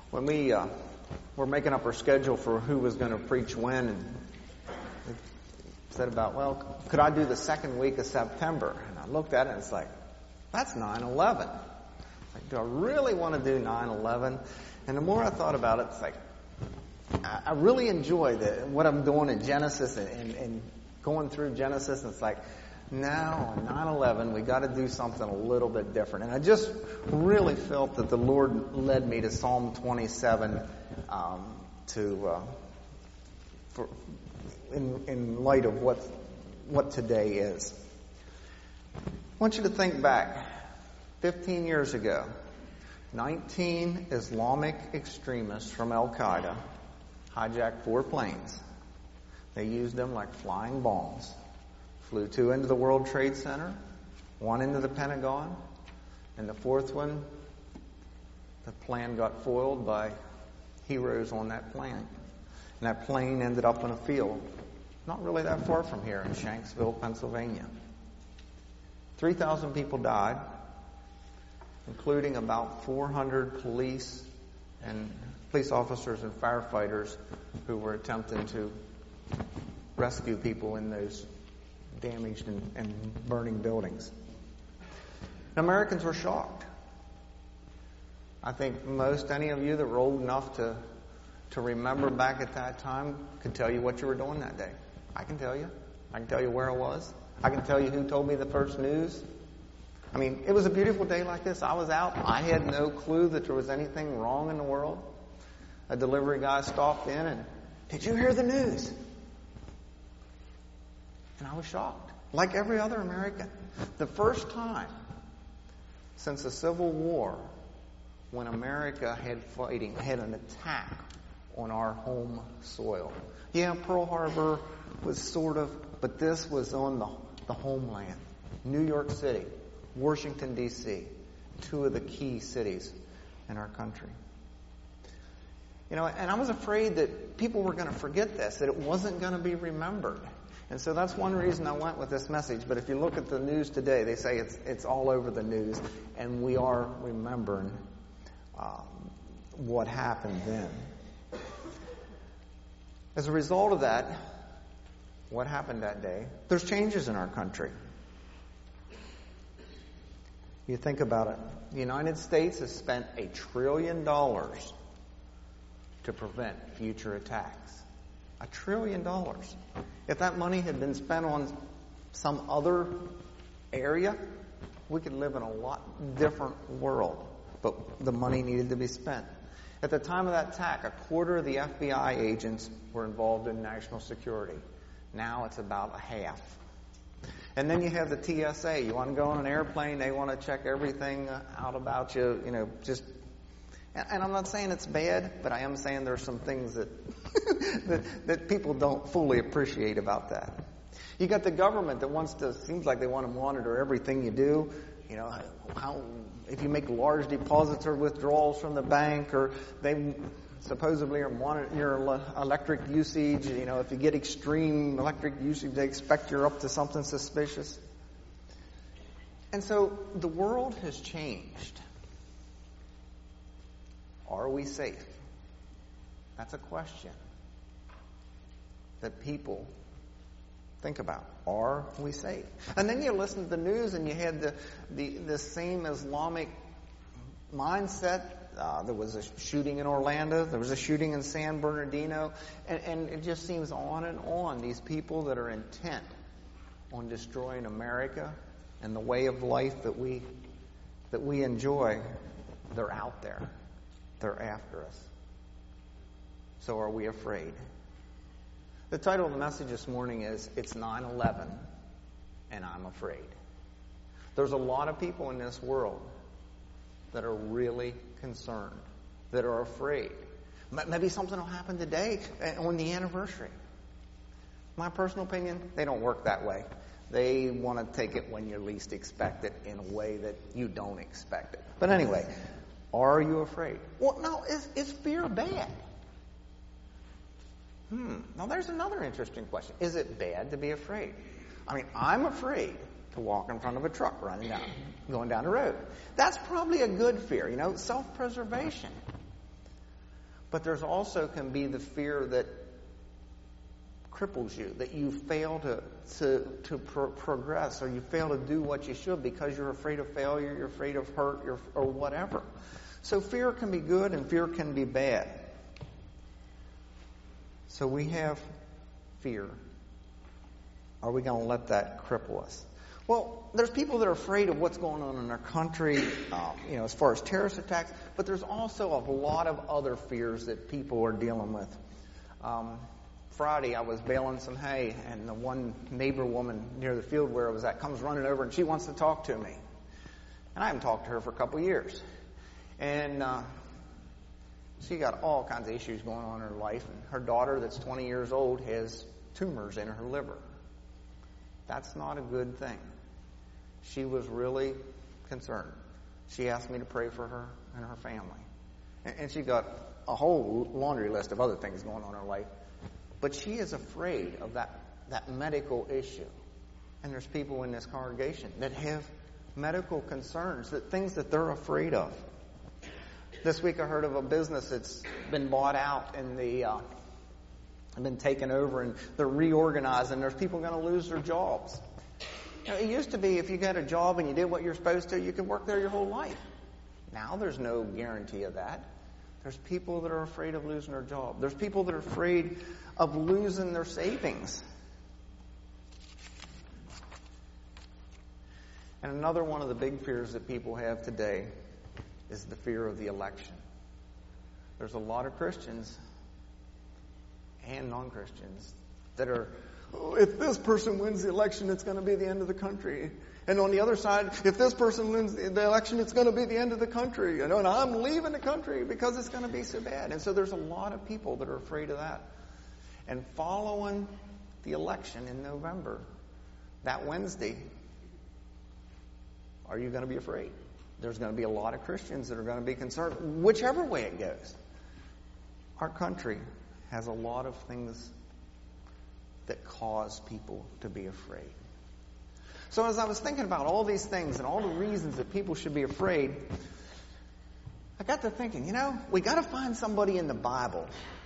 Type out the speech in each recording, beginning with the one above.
when we were making up our schedule for who was going to preach when, and we said about, well, could I do the second week of September? And I looked at it and it's like, that's 9/11. Like, do I really want to do 9/11? And the more I thought about it, it's like, I really enjoy what I'm doing in Genesis and going through Genesis, and it's like, now on 9/11, we got to do something a little bit different. And I just really felt that the Lord led me to Psalm 27 in light of what today is. I want you to think back. 15 years ago, 19 Islamic extremists from Al-Qaeda hijacked 4 planes. They used them like flying bombs. Flew 2 into the World Trade Center, 1 into the Pentagon, and the 4th one, the plan got foiled by heroes on that plane. And that plane ended up in a field not really that far from here in Shanksville, Pennsylvania. 3,000 people died, including about 400 police officers and firefighters who were attempting to rescue people in those damaged and burning buildings. And Americans were shocked. I think any of you that were old enough to remember back at that time could tell you what you were doing that day. I can tell you. I can tell you where I was. I can tell you who told me the first news. I mean, it was a beautiful day like this. I was out. I had no clue that there was anything wrong in the world. A delivery guy stopped in and, did you hear the news? And I was shocked, like every other American. The first time since the Civil War when America had an attack on our home soil. Yeah, Pearl Harbor was sort of, but this was on the homeland. New York City, Washington, D.C., 2 of the key cities in our country. You know, and I was afraid that people were going to forget this, that it wasn't going to be remembered. And so that's one reason I went with this message. But if you look at the news today, they say it's all over the news, and we are remembering what happened then. As a result of that, what happened that day, there's changes in our country. You think about it. The United States has spent $1 trillion to prevent future attacks. $1 trillion. If that money had been spent on some other area, we could live in a lot different world. But the money needed to be spent. At the time of that attack, 1/4 of the FBI agents were involved in national security. Now it's about half. And then you have the TSA. You want to go on an airplane, they want to check everything out about you, just... And I'm not saying it's bad, but I am saying there's some things that that people don't fully appreciate about that. You got the government that seems like they want to monitor everything you do. How if you make large deposits or withdrawals from the bank, or they supposedly are monitoring your electric usage. If you get extreme electric usage, they expect you're up to something suspicious. And so the world has changed. Are we safe? That's a question that people think about. Are we safe? And then you listen to the news and you had the same Islamic mindset. There was a shooting in Orlando. There was a shooting in San Bernardino. And it just seems on and on. These people that are intent on destroying America and the way of life that we enjoy, they're out there. They're after us. So are we afraid? The title of the message this morning is, It's 9/11 and I'm Afraid. There's a lot of people in this world that are really concerned, that are afraid. Maybe something will happen today on the anniversary. My personal opinion, they don't work that way. They want to take it when you least expect it in a way that you don't expect it. But anyway, are you afraid? Well, no, is fear bad? Now there's another interesting question. Is it bad to be afraid? I mean, I'm afraid to walk in front of a truck going down the road. That's probably a good fear, self-preservation. But there's also can be the fear that cripples you, that you fail to progress, or you fail to do what you should because you're afraid of failure, you're afraid of hurt, or whatever. So fear can be good and fear can be bad. So we have fear. Are we going to let that cripple us? Well, there's people that are afraid of what's going on in our country, as far as terrorist attacks, but there's also a lot of other fears that people are dealing with. Friday, I was baling some hay, and the one neighbor woman near the field where I was at comes running over, and she wants to talk to me. And I haven't talked to her for a couple of years. And she got all kinds of issues going on in her life. And her daughter, that's 20 years old, has tumors in her liver. That's not a good thing. She was really concerned. She asked me to pray for her and her family. And she got a whole laundry list of other things going on in her life. But she is afraid of that medical issue. And there's people in this congregation that have medical concerns, things that they're afraid of. This week I heard of a business that's been bought out and been taken over, and they're reorganizing. There's people going to lose their jobs. It used to be if you got a job and you did what you're supposed to, you could work there your whole life. Now there's no guarantee of that. There's people that are afraid of losing their job. There's people that are afraid of losing their savings. And another one of the big fears that people have today is the fear of the election. There's a lot of Christians and non-Christians that are, if this person wins the election, it's going to be the end of the country. And on the other side, if this person wins the election, it's going to be the end of the country. And I'm leaving the country because it's going to be so bad. And so there's a lot of people that are afraid of that. And following the election in November, that Wednesday, are you going to be afraid? There's going to be a lot of Christians that are going to be concerned, whichever way it goes. Our country has a lot of things that cause people to be afraid. So as I was thinking about all these things and all the reasons that people should be afraid, I got to thinking, we got to find somebody in the Bible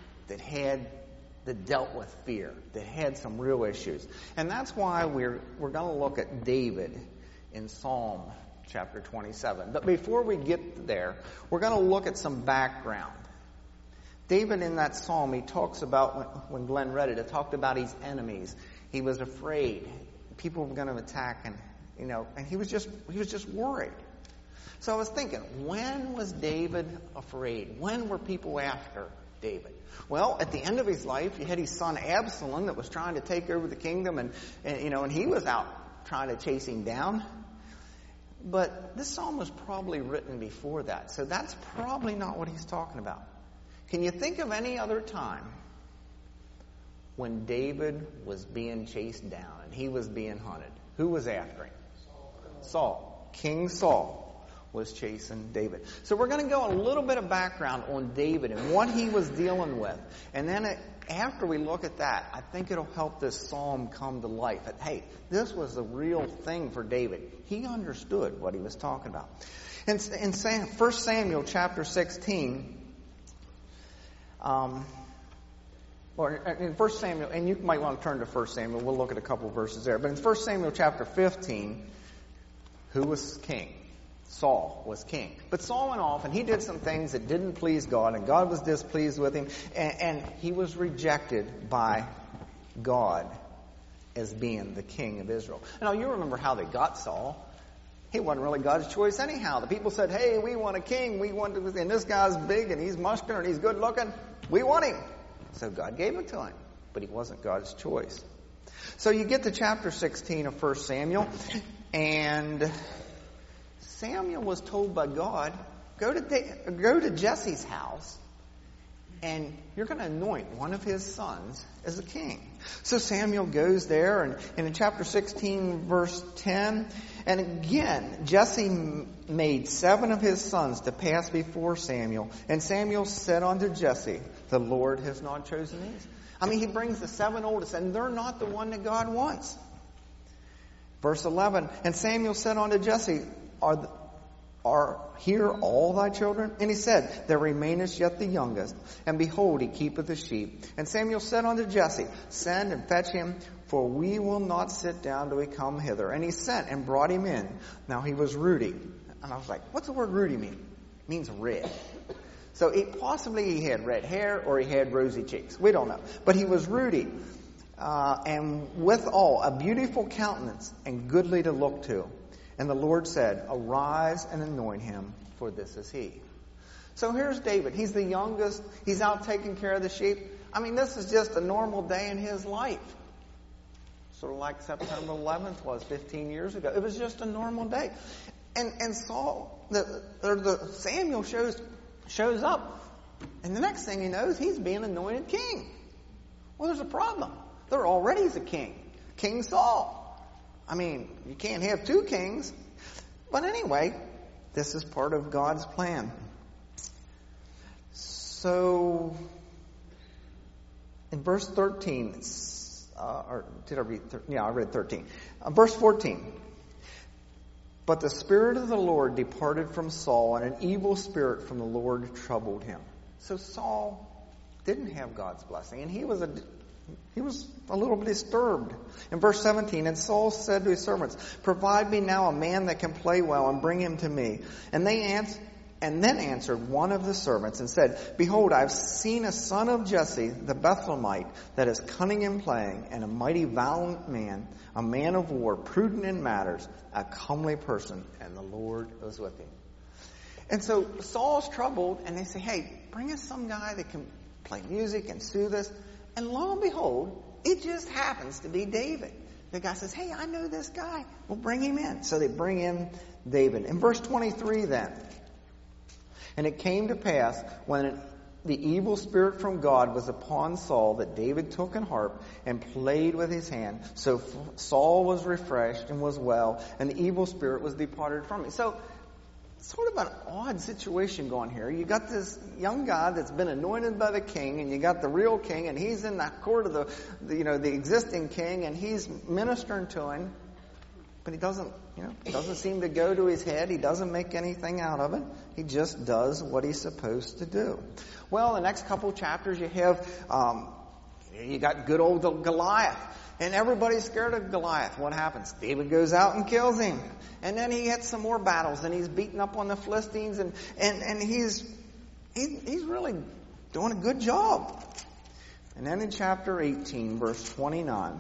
that dealt with fear, that had some real issues. And that's why we're going to look at David in Psalm chapter 27. But before we get there, we're going to look at some background. David in that psalm, he talks about, when Glenn read it, it talked about his enemies. He was afraid. People were going to attack him, and he was just worried. So I was thinking, when was David afraid? When were people after David? Well, at the end of his life, he had his son Absalom that was trying to take over the kingdom, and he was out trying to chase him down. But this psalm was probably written before that, so that's probably not what he's talking about. Can you think of any other time when David was being chased down and he was being hunted? Who was after him? Saul. King Saul was chasing David. So we're going to go a little bit of background on David and what he was dealing with. And then after we look at that, I think it'll help this psalm come to life. That, hey, this was the real thing for David. He understood what he was talking about. In 1 Samuel chapter 16, or in 1 Samuel, and you might want to turn to 1 Samuel. We'll look at a couple of verses there. But in 1 Samuel chapter 15, who was king? Saul was king. But Saul went off and he did some things that didn't please God, and God was displeased with him, and he was rejected by God as being the king of Israel. Now, you remember how they got Saul. He wasn't really God's choice anyhow. The people said, hey, we want a king. And this guy's big and he's muscular and he's good looking. We want him. So God gave it to him. But he wasn't God's choice. So you get to chapter 16 of 1 Samuel. And Samuel was told by God, go to Jesse's house. And you're going to anoint one of his sons as a king. So Samuel goes there, and in chapter 16, verse 10, and again, Jesse made 7 of his sons to pass before Samuel. And Samuel said unto Jesse, the Lord has not chosen these. I mean, he brings the 7 oldest, and they're not the one that God wants. Verse 11, and Samuel said unto Jesse, Are here all thy children? And he said, There remaineth yet the youngest, and behold, he keepeth the sheep. And Samuel said unto Jesse, Send and fetch him, for we will not sit down till he come hither. And he sent and brought him in. Now he was ruddy. And I was like, what's the word ruddy mean? It means red. So possibly he had red hair or he had rosy cheeks. We don't know. But he was ruddy. And withal a beautiful countenance and goodly to look to. And the Lord said, Arise and anoint him, for this is he. So here's David. He's the youngest. He's out taking care of the sheep. I mean, this is just a normal day in his life. Sort of like September 11th was 15 years ago. It was just a normal day. And Saul, Samuel shows up. And the next thing he knows, he's being anointed king. Well, there's a problem. There already is a king. King Saul. I mean, you can't have two kings. But anyway, this is part of God's plan. So, in verse 13, or did I read? I read 13. Verse 14. But the Spirit of the Lord departed from Saul, and an evil spirit from the Lord troubled him. So Saul didn't have God's blessing, and he was a little bit disturbed. In verse 17, and Saul said to his servants, Provide me now a man that can play well, and bring him to me. And then answered one of the servants and said, Behold, I have seen a son of Jesse, the Bethlehemite, that is cunning in playing, and a mighty valiant man, a man of war, prudent in matters, a comely person, and the Lord was with him. And so Saul's troubled, and they say, Hey, bring us some guy that can play music and soothe us. And lo and behold, it just happens to be David. The guy says, Hey, I know this guy. We'll bring him in. So they bring in David. In verse 23 then, and it came to pass when the evil spirit from God was upon Saul that David took an harp and played with his hand. So Saul was refreshed and was well, and the evil spirit was departed from him. So sort of an odd situation going here. You got this young guy that's been anointed by the king, and you got the real king, and he's in the court of the existing king, and he's ministering to him, but he doesn't seem to go to his head. He doesn't make anything out of it. He just does what he's supposed to do. Well, the next couple chapters you have, you got good old Goliath. And everybody's scared of Goliath. What happens? David goes out and kills him. And then he hits some more battles, and he's beating up on the Philistines, and he's really doing a good job. And then in chapter 18, verse 29,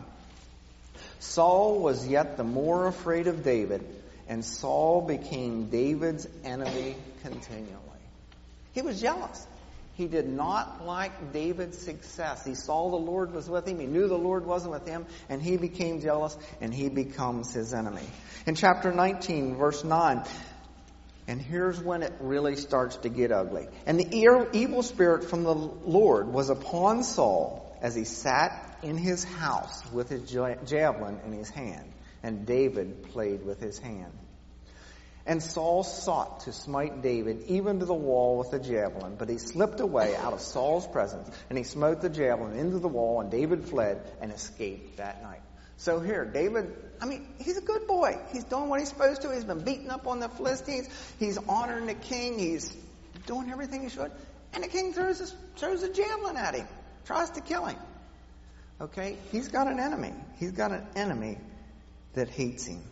Saul was yet the more afraid of David, and Saul became David's enemy continually. He was jealous. He did not like David's success. He saw the Lord was with him. He knew the Lord wasn't with him. And he became jealous, and he becomes his enemy. In chapter 19, verse 9, and here's when it really starts to get ugly. And the evil spirit from the Lord was upon Saul as he sat in his house with his javelin in his hand. And David played with his hand. And Saul sought to smite David even to the wall with the javelin, but he slipped away out of Saul's presence, and he smote the javelin into the wall, and David fled and escaped that night. So here, David, he's a good boy. He's doing what he's supposed to. He's been beating up on the Philistines. He's honoring the king. He's doing everything he should. And the king throws a javelin at him, tries to kill him. Okay? He's got an enemy. He's got an enemy that hates him.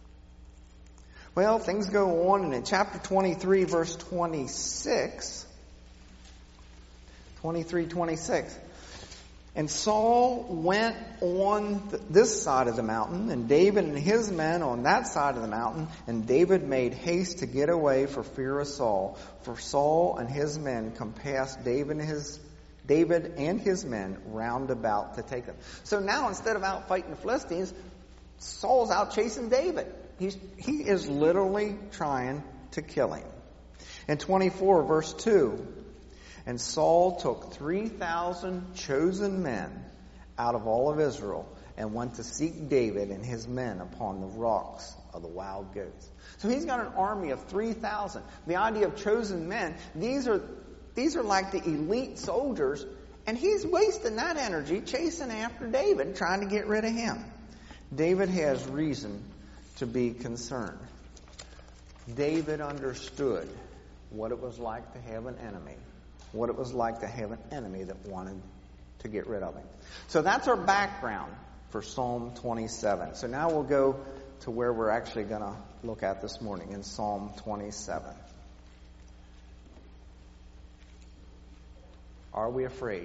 Well, things go on, and in chapter 23, verse 26, and Saul went on this side of the mountain, and David and his men on that side of the mountain, and David made haste to get away for fear of Saul, for Saul and his men compassed David and his men round about to take them. So now, instead of out fighting the Philistines, Saul's out chasing David. He is literally trying to kill him. In 24, verse 2, and Saul took 3,000 chosen men out of all of Israel and went to seek David and his men upon the rocks of the wild goats. So he's got an army of 3,000. The idea of chosen men, these are like the elite soldiers, and he's wasting that energy chasing after David, trying to get rid of him. David has reason to be concerned. David understood what it was like to have an enemy. What it was like to have an enemy that wanted to get rid of him. So that's our background for Psalm 27. So now we'll go to where we're actually going to look at this morning in Psalm 27. Are we afraid?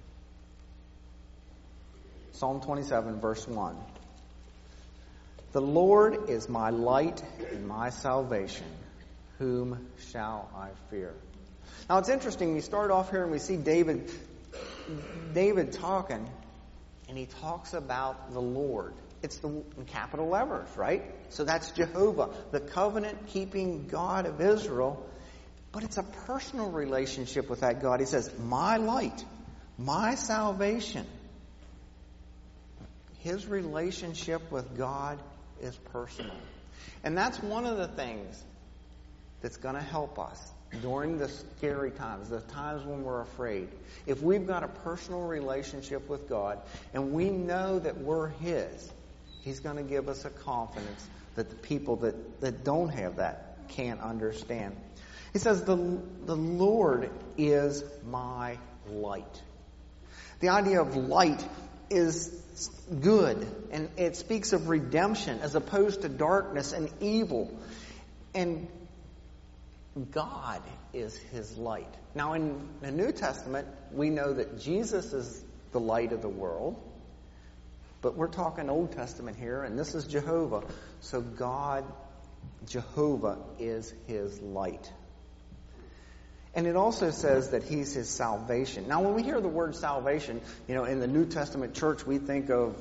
Psalm 27, verse 1. The Lord is my light and my salvation. Whom shall I fear? Now it's interesting. We start off here and we see David talking, and he talks about the Lord. It's in capital letters, right? So that's Jehovah, the covenant-keeping God of Israel. But it's a personal relationship with that God. He says, my light, my salvation. His relationship with God is personal. And that's one of the things that's going to help us during the scary times, the times when we're afraid. If we've got a personal relationship with God and we know that we're His, He's going to give us a confidence that the people that don't have that can't understand. He says, the Lord is my light. The idea of light is good, and it speaks of redemption as opposed to darkness and evil. And God is His light. Now, in the New Testament, we know that Jesus is the light of the world. But we're talking Old Testament here, and this is Jehovah. So God, Jehovah, is His light. And it also says that He's His salvation. Now, when we hear the word salvation, in the New Testament church, we think of,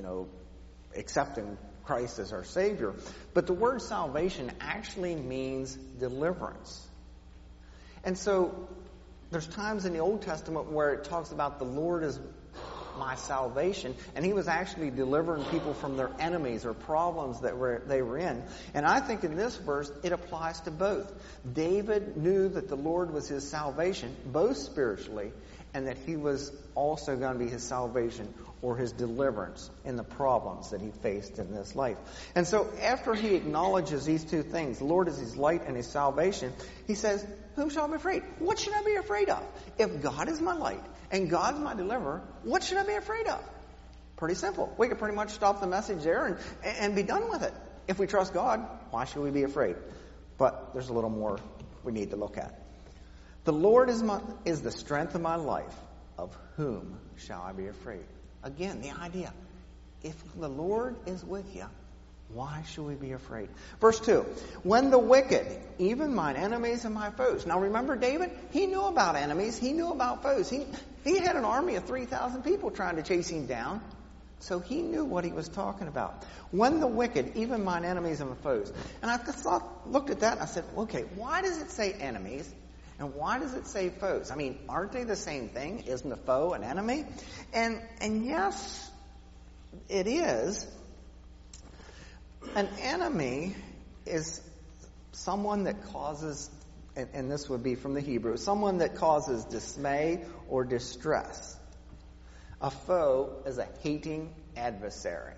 accepting Christ as our Savior. But the word salvation actually means deliverance. And so there's times in the Old Testament where it talks about the Lord is my salvation, and He was actually delivering people from their enemies or problems that they were in. And I think in this verse it applies to both. David knew that the Lord was his salvation, both spiritually, and that He was also going to be his salvation or his deliverance in the problems that he faced in this life. And so after he acknowledges these two things, the Lord is his light and his salvation, he says, whom shall I be afraid? What should I be afraid of? If God is my light and God's my deliverer, what should I be afraid of? Pretty simple. We could pretty much stop the message there and be done with it. If we trust God, why should we be afraid? But there's a little more we need to look at. The Lord is the strength of my life. Of whom shall I be afraid? Again, the idea, if the Lord is with you, why should we be afraid? Verse 2, when the wicked, even mine enemies and my foes. Now remember David? He knew about enemies. He knew about foes. He had an army of 3,000 people trying to chase him down. So he knew what he was talking about. When the wicked, even mine enemies and my foes. And I looked at that and I said, okay, why does it say enemies? And why does it say foes? I mean, aren't they the same thing? Isn't a foe an enemy? And yes, it is. An enemy is someone that causes, and this would be from the Hebrew, someone that causes dismay or distress. A foe is a hating adversary.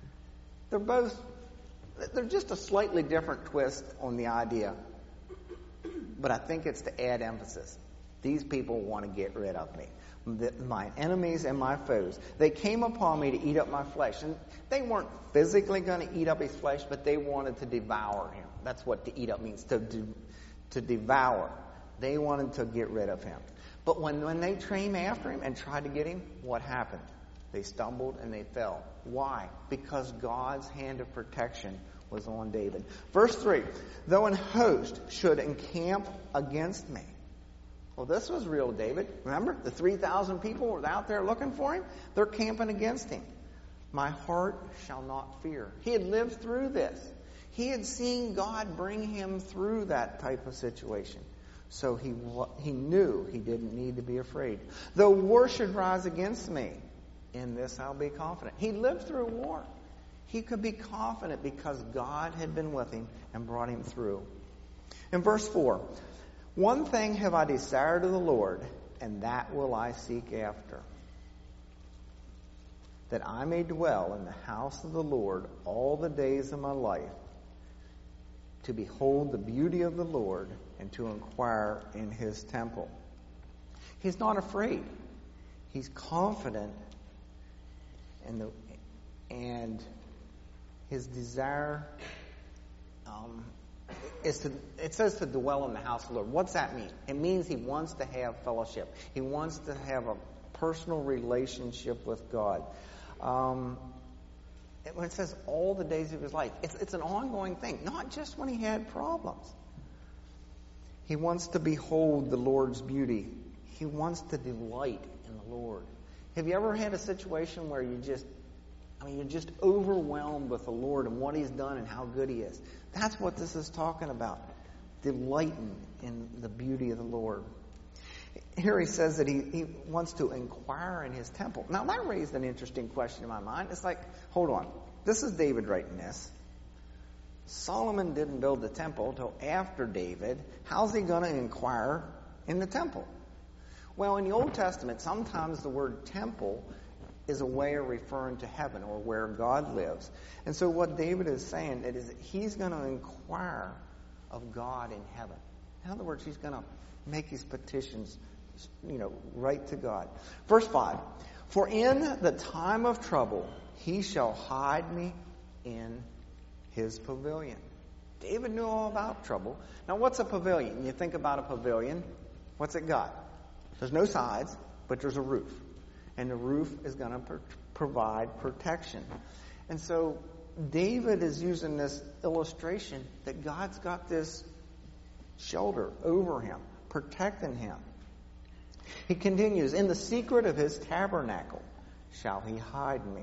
They're just a slightly different twist on the idea. But I think it's to add emphasis. These people want to get rid of me. My enemies and my foes. They came upon me to eat up my flesh. And they weren't physically going to eat up his flesh, but they wanted to devour him. That's what to eat up means, to devour. They wanted to get rid of him. But when they came after him and tried to get him, what happened? They stumbled and they fell. Why? Because God's hand of protection was on David. Verse 3, though an host should encamp against me. Well, this was real David. Remember, the 3,000 people were out there looking for him? They're camping against him. My heart shall not fear. He had lived through this. He had seen God bring him through that type of situation. So he knew he didn't need to be afraid. Though war should rise against me, in this I'll be confident. He lived through war. He could be confident because God had been with him and brought him through. In verse 4, one thing have I desired of the Lord, and that will I seek after, that I may dwell in the house of the Lord all the days of my life, to behold the beauty of the Lord and to inquire in his temple. He's not afraid. He's confident, and his desire it says to dwell in the house of the Lord. What's that mean? It means he wants to have fellowship. He wants to have a personal relationship with God. When it says all the days of his life, it's an ongoing thing, not just when he had problems. He wants to behold the Lord's beauty. He wants to delight in the Lord. Have you ever had a situation where you're just overwhelmed with the Lord and what he's done and how good he is? That's what this is talking about. Delighting in the beauty of the Lord. Here he says that he wants to inquire in his temple. Now that raised an interesting question in my mind. It's like, hold on. This is David writing this. Solomon didn't build the temple until after David. How's he going to inquire in the temple? Well, in the Old Testament, sometimes the word temple is a way of referring to heaven or where God lives. And so what David is saying is that he's going to inquire of God in heaven. In other words, he's going to make his petitions, right to God. Verse 5, for in the time of trouble, he shall hide me in his pavilion. David knew all about trouble. Now, what's a pavilion? You think about a pavilion, what's it got? There's no sides, but there's a roof. And the roof is going to provide protection. And so David is using this illustration that God's got this shelter over him, protecting him. He continues, in the secret of his tabernacle shall he hide me.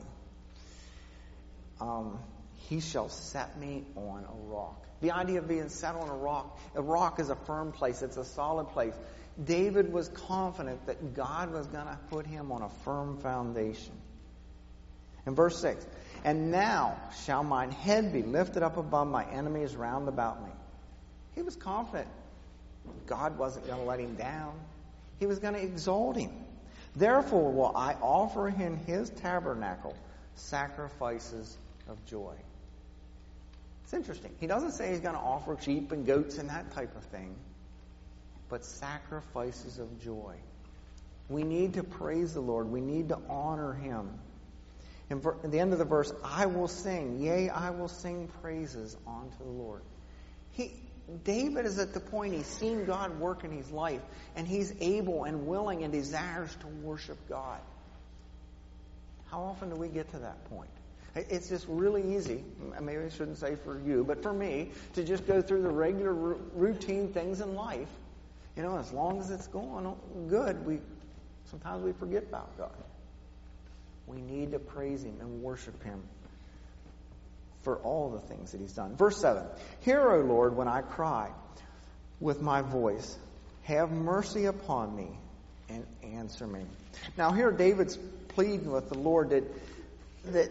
He shall set me on a rock. The idea of being set on a rock is a firm place. It's a solid place. David was confident that God was going to put him on a firm foundation. In verse 6, and now shall mine head be lifted up above my enemies round about me. He was confident God wasn't going to let him down. He was going to exalt him. Therefore will I offer in his tabernacle sacrifices of joy. It's interesting. He doesn't say he's going to offer sheep and goats and that type of thing, but sacrifices of joy. We need to praise the Lord. We need to honor him. In the end of the verse, I will sing, yea, I will sing praises unto the Lord. David is at the point he's seen God work in his life, and he's able and willing and desires to worship God. How often do we get to that point? It's just really easy, maybe I shouldn't say for you, but for me, to just go through the regular routine things in life. As long as it's going good, sometimes we forget about God. We need to praise him and worship him for all the things that he's done. Verse 7, hear, O Lord, when I cry with my voice. Have mercy upon me and answer me. Now here David's pleading with the Lord that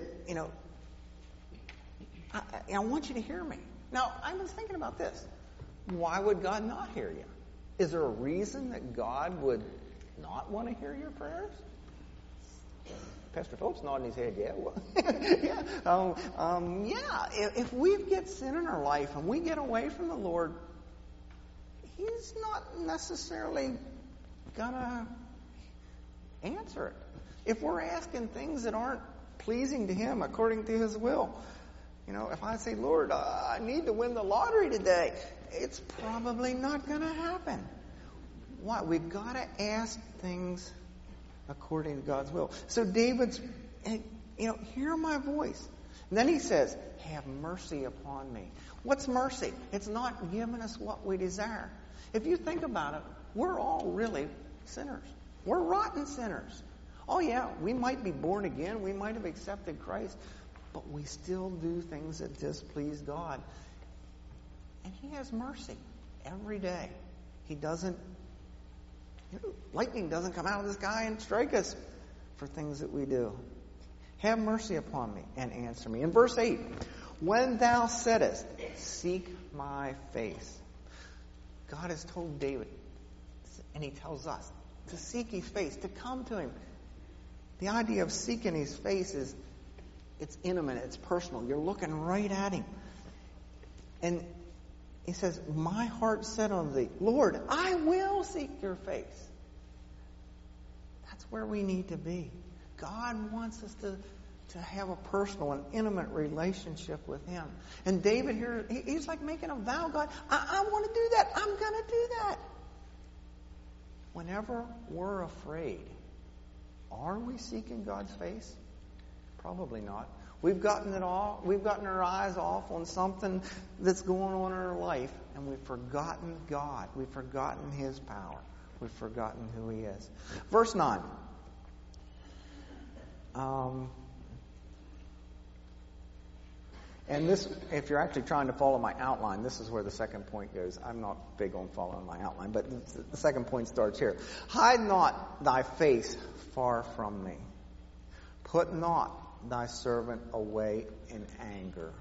I want you to hear me. Now, I was thinking about this. Why would God not hear you? Is there a reason that God would not want to hear your prayers? Pastor Phillips nodding his head, yeah. Well, If we get sin in our life and we get away from the Lord, he's not necessarily going to answer it. If we're asking things that aren't pleasing to him according to his will, if I say, Lord, I need to win the lottery today, it's probably not going to happen. Why? We've got to ask things according to God's will. So David's, hear my voice. And then he says, have mercy upon me. What's mercy? It's not giving us what we desire. If you think about it, we're all really sinners. We're rotten sinners. Oh yeah, we might be born again. We might have accepted Christ. But we still do things that displease God. And he has mercy every day. He doesn't, lightning doesn't come out of the sky and strike us for things that we do. Have mercy upon me and answer me. In verse 8, when thou saidest, seek my face. God has told David, and he tells us, to seek his face, to come to him. The idea of seeking his face is, it's intimate, it's personal. You're looking right at him. And He says, my heart said on thee, Lord, I will seek your face. That's where we need to be. God wants us to have a personal and intimate relationship with Him. And David here, he's like making a vow. God, I want to do that. I'm going to do that. Whenever we're afraid, are we seeking God's face? Probably not. We've gotten our eyes off on something that's going on in our life, and we've forgotten God. We've forgotten His power. We've forgotten who He is. Verse 9. And this, if you're actually trying to follow my outline, this is where the second point goes. I'm not big on following my outline, but the second point starts here. Hide not thy face far from me. Put not thy servant away in anger.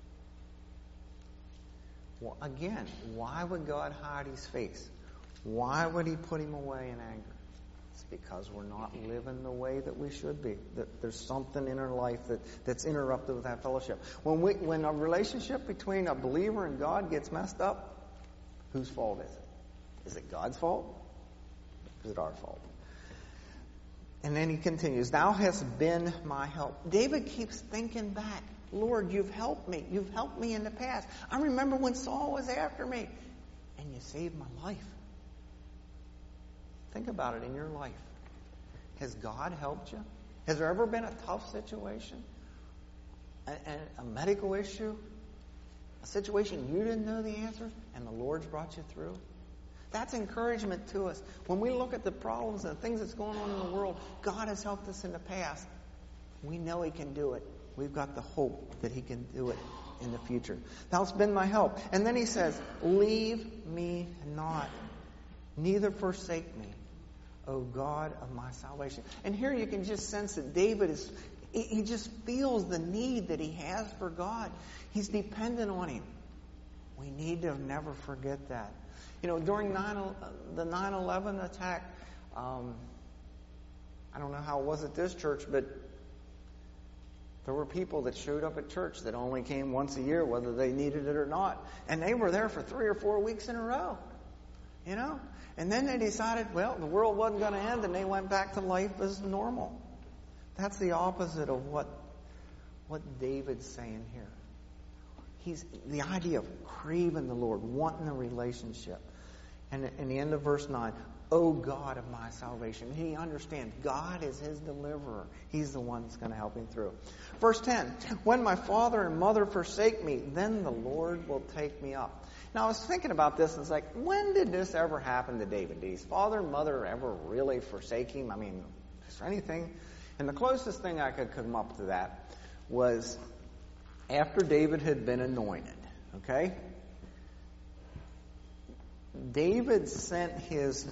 Well, again, why would God hide His face? Why would He put Him away in anger? It's because we're not living the way that we should be. That there's something in our life that's interrupted with that fellowship. When a relationship between a believer and God gets messed up, whose fault is it? Is it God's fault? Is it our fault? And then he continues, thou hast been my help. David keeps thinking back. Lord, you've helped me. You've helped me in the past. I remember when Saul was after me, and you saved my life. Think about it in your life. Has God helped you? Has there ever been a tough situation? A medical issue? A situation you didn't know the answers, and the Lord's brought you through? That's encouragement to us. When we look at the problems and the things that's going on in the world, God has helped us in the past. We know He can do it. We've got the hope that He can do it in the future. Thou hast been my help. And then He says, leave me not, neither forsake me, O God of my salvation. And here you can just sense that David he just feels the need that he has for God. He's dependent on Him. We need to never forget that. You know, during the 9/11 attack, I don't know how it was at this church, but there were people that showed up at church that only came once a year, whether they needed it or not. And they were there for 3 or 4 weeks in a row. You know? And then they decided, well, the world wasn't going to end, and they went back to life as normal. That's the opposite of what David's saying here. He's the idea of craving the Lord, wanting a relationship. And in the end of verse 9, O God of my salvation. He understands God is his deliverer. He's the one that's going to help him through. Verse 10, when my father and mother forsake me, then the Lord will take me up. Now I was thinking about this, and it's like, when did this ever happen to David? Did his father and mother ever really forsake him? I mean, is there anything? And the closest thing I could come up to that was after David had been anointed, okay? David sent his,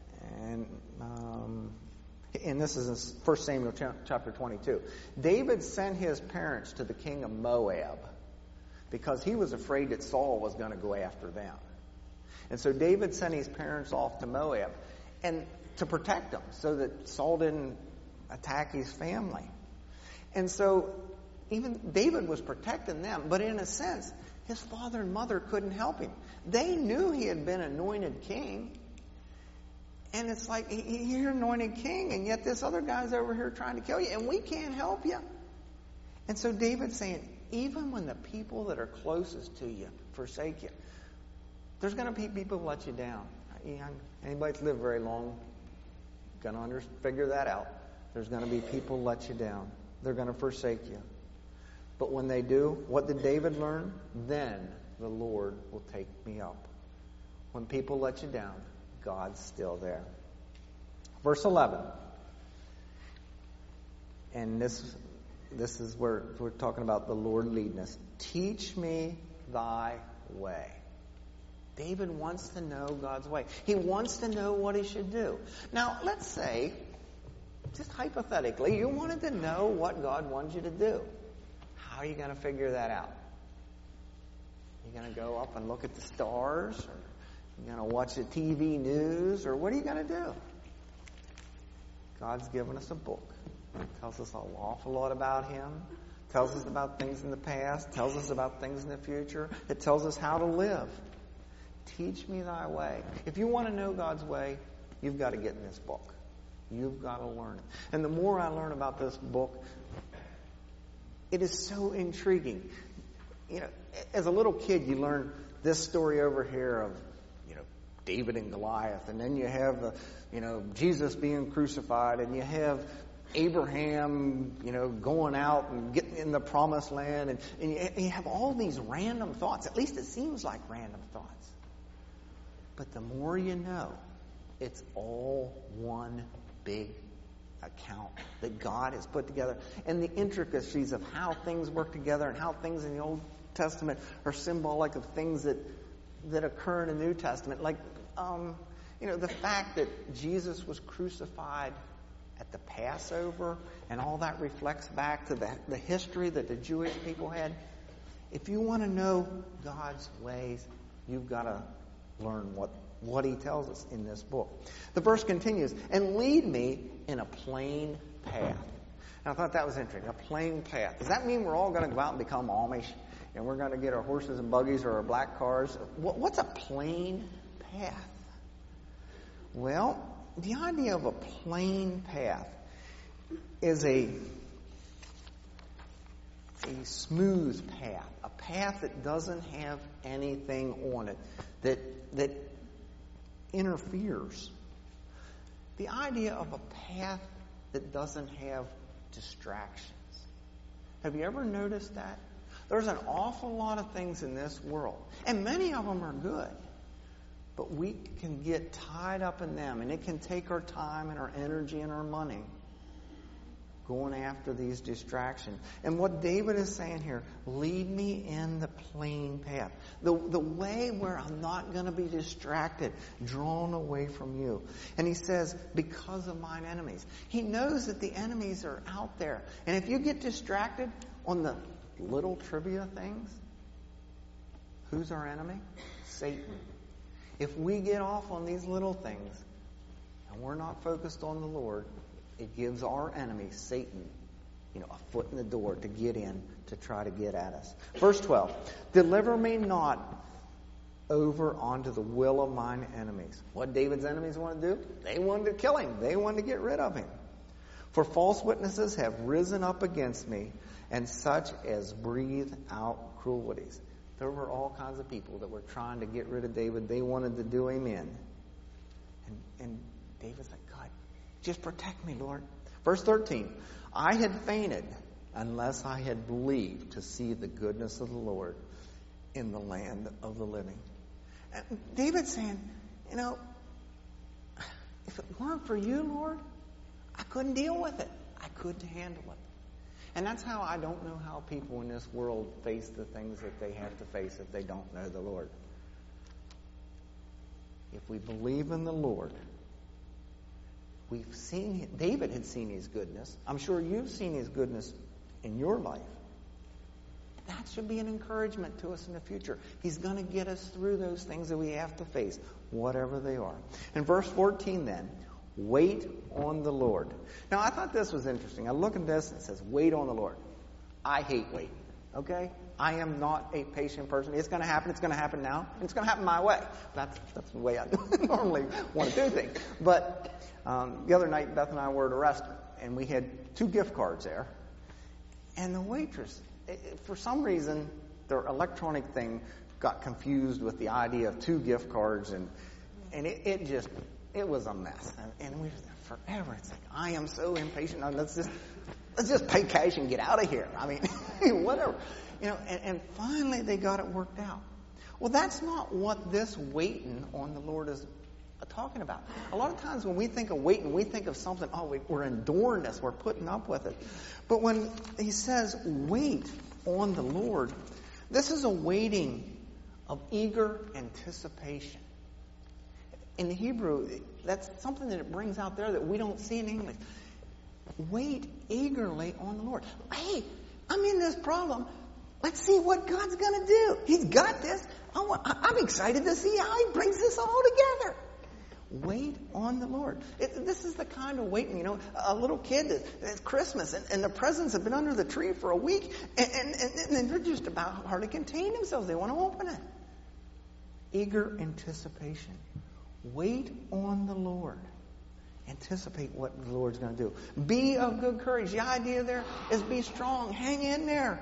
and this is in 1 Samuel chapter 22. David sent his parents to the king of Moab because he was afraid that Saul was going to go after them. And so David sent his parents off to Moab and to protect them so that Saul didn't attack his family. And so even David was protecting them, but in a sense, his father and mother couldn't help him. They knew he had been anointed king. And it's like, you're anointed king, and yet this other guy's over here trying to kill you, and we can't help you. And so David's saying, even when the people that are closest to you forsake you, there's going to be people who let you down. Anybody that's lived very long going to figure that out. There's going to be people who let you down. They're going to forsake you. But when they do, what did David learn? Then the Lord will take me up. When people let you down, God's still there. Verse 11. And this is where we're talking about the Lord leading us. Teach me thy way. David wants to know God's way. He wants to know what he should do. Now, let's say, just hypothetically, you wanted to know what God wants you to do. How are you going to figure that out? Are you going to go up and look at the stars? Or are you going to watch the TV news? Or what are you going to do? God's given us a book. It tells us an awful lot about Him. It tells us about things in the past. It tells us about things in the future. It tells us how to live. Teach me thy way. If you want to know God's way, you've got to get in this book. You've got to learn it. And the more I learn about this book, it is so intriguing. You know, as a little kid, you learn this story over here of, David and Goliath. And then you have, Jesus being crucified. And you have Abraham, going out and getting in the promised land. And you have all these random thoughts. At least it seems like random thoughts. But the more you know, it's all one big account that God has put together. And the intricacies of how things work together and how things in the Old Testament are symbolic of things that occur in the New Testament. Like, the fact that Jesus was crucified at the Passover, and all that reflects back to the history that the Jewish people had. If you want to know God's ways, you've got to learn what he tells us in this book. The verse continues, and lead me in a plain path. And I thought that was interesting, a plain path. Does that mean we're all going to go out and become Amish, and we're going to get our horses and buggies or our black cars? What's a plain path? Well, the idea of a plain path is a smooth path, a path that doesn't have anything on it that interferes. The idea of a path that doesn't have distractions. Have you ever noticed that? There's an awful lot of things in this world, and many of them are good, but we can get tied up in them, and it can take our time and our energy and our money going after these distractions. And what David is saying here, lead me in the plain path. The way where I'm not going to be distracted, drawn away from you. And he says, because of mine enemies. He knows that the enemies are out there. And if you get distracted on the little trivia things, who's our enemy? Satan. If we get off on these little things and we're not focused on the Lord, it gives our enemy, Satan, a foot in the door to get in, to try to get at us. Verse 12, deliver me not over onto the will of mine enemies. What David's enemies want to do? They wanted to kill him. They wanted to get rid of him. For false witnesses have risen up against me, and such as breathe out cruelties. There were all kinds of people that were trying to get rid of David. They wanted to do him in. And David's like, God, just protect me, Lord. Verse 13, I had fainted unless I had believed to see the goodness of the Lord in the land of the living. And David's saying, if it weren't for you, Lord, I couldn't deal with it. I couldn't handle it. And that's how I don't know how people in this world face the things that they have to face if they don't know the Lord. If we believe in the Lord, we've seen, David had seen his goodness. I'm sure you've seen his goodness in your life. That should be an encouragement to us in the future. He's going to get us through those things that we have to face, whatever they are. In verse 14 then, wait on the Lord. Now, I thought this was interesting. I look at this and it says, wait on the Lord. I hate waiting. Okay? I am not a patient person. It's going to happen. It's going to happen now. And it's going to happen my way. That's the way I normally want to do things. But the other night, Beth and I were at a restaurant, and we had 2 gift cards there. And the waitress, for some reason, their electronic thing got confused with the idea of 2 gift cards, and it was a mess. And we were there forever. It's like, I am so impatient. Let's just pay cash and get out of here. I mean, whatever. And finally they got it worked out. Well, that's not what this waiting on the Lord is talking about. A lot of times when we think of waiting, we think of something, we're enduring this, we're putting up with it. But when he says wait on the Lord, this is a waiting of eager anticipation. In the Hebrew, that's something that it brings out there that we don't see in English. Wait eagerly on the Lord. Hey, I'm in this problem. Let's see what God's going to do. He's got this. I'm excited to see how He brings this all together. Wait on the Lord. This is the kind of waiting, a little kid, it's Christmas, and the presents have been under the tree for a week, and they're just about hard to contain themselves. They want to open it. Eager anticipation. Wait on the Lord. Anticipate what the Lord's going to do. Be of good courage. The idea there is be strong. Hang in there.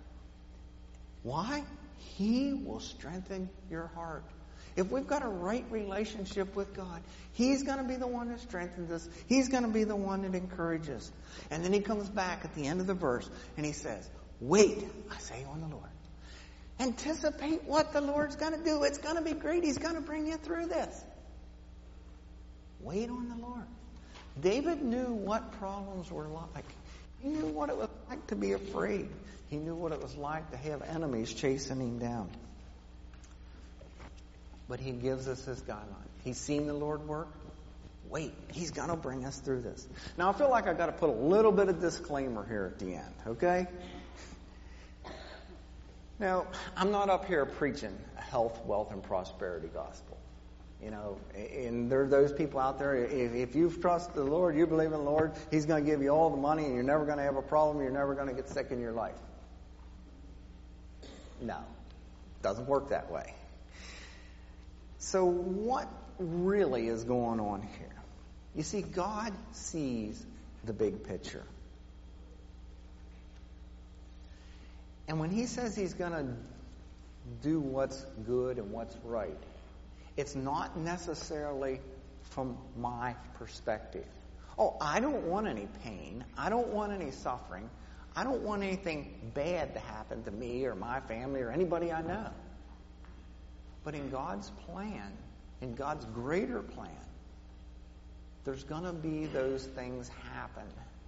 Why? He will strengthen your heart. If we've got a right relationship with God, He's going to be the one that strengthens us. He's going to be the one that encourages. And then He comes back at the end of the verse and He says, wait, I say, on the Lord. Anticipate what the Lord's going to do. It's going to be great. He's going to bring you through this. Wait on the Lord. David knew what problems were like. He knew what it was like to be afraid. He knew what it was like to have enemies chasing him down. But he gives us this guideline. He's seen the Lord work. Wait, He's going to bring us through this. Now, I feel like I've got to put a little bit of disclaimer here at the end, okay? Now, I'm not up here preaching a health, wealth, and prosperity gospel. You know, and there are those people out there, if you trust the Lord, you believe in the Lord, He's going to give you all the money and you're never going to have a problem, you're never going to get sick in your life. No, it doesn't work that way. So what really is going on here? You see, God sees the big picture. And when He says He's going to do what's good and what's right, it's not necessarily from my perspective. Oh, I don't want any pain. I don't want any suffering. I don't want anything bad to happen to me or my family or anybody I know. But in God's plan, in God's greater plan, there's going to be those things happen.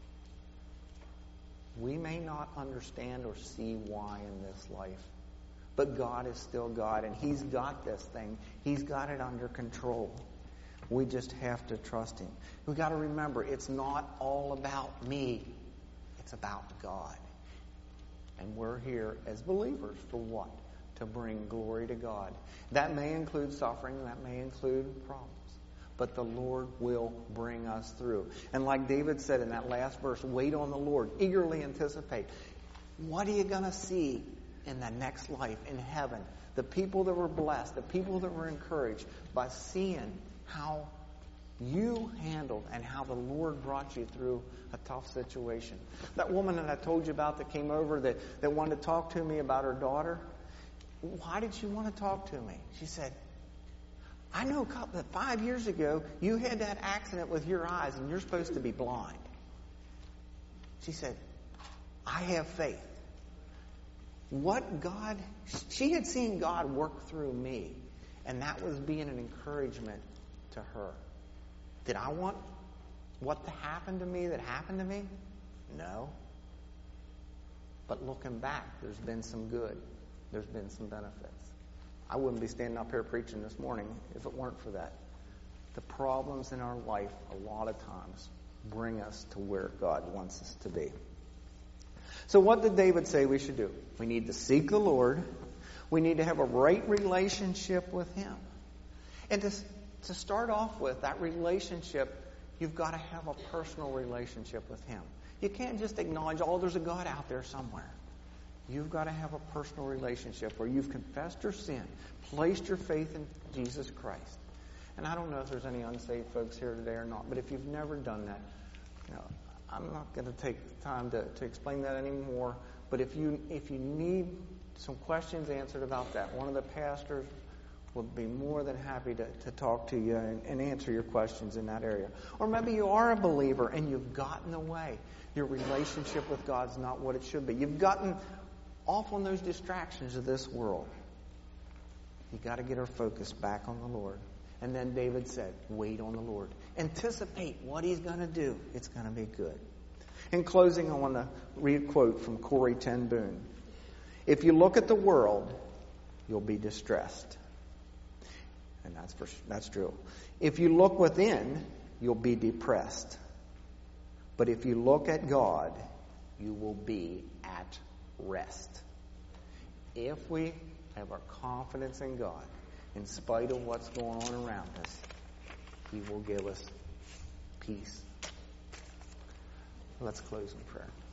We may not understand or see why in this life. But God is still God, and He's got this thing. He's got it under control. We just have to trust Him. We've got to remember, it's not all about me. It's about God. And we're here as believers for what? To bring glory to God. That may include suffering. That may include problems. But the Lord will bring us through. And like David said in that last verse, wait on the Lord. Eagerly anticipate. What are you going to see in the next life, in heaven? The people that were blessed, the people that were encouraged by seeing how you handled and how the Lord brought you through a tough situation. That woman that I told you about that came over that wanted to talk to me about her daughter, why did she want to talk to me? She said, I know 5 years ago you had that accident with your eyes and you're supposed to be blind. She said, I have faith. She had seen God work through me, and that was being an encouragement to her. Did I want what happened to me that happened to me? No. But looking back, there's been some good. There's been some benefits. I wouldn't be standing up here preaching this morning if it weren't for that. The problems in our life, a lot of times, bring us to where God wants us to be. So what did David say we should do? We need to seek the Lord. We need to have a right relationship with Him. And to start off with, that relationship, you've got to have a personal relationship with Him. You can't just acknowledge, oh, there's a God out there somewhere. You've got to have a personal relationship where you've confessed your sin, placed your faith in Jesus Christ. And I don't know if there's any unsaved folks here today or not, but if you've never done that, I'm not going to take time to explain that anymore. But if you need some questions answered about that, one of the pastors would be more than happy to talk to you and answer your questions in that area. Or maybe you are a believer and you've gotten away. Your relationship with God's not what it should be. You've gotten off on those distractions of this world. You've got to get our focus back on the Lord. And then David said, wait on the Lord. Anticipate what He's going to do. It's going to be good. In closing, I want to read a quote from Corrie ten Boom. If you look at the world, you'll be distressed. And that's true. If you look within, you'll be depressed. But if you look at God, you will be at rest. If we have our confidence in God, in spite of what's going on around us, He will give us peace. Let's close in prayer.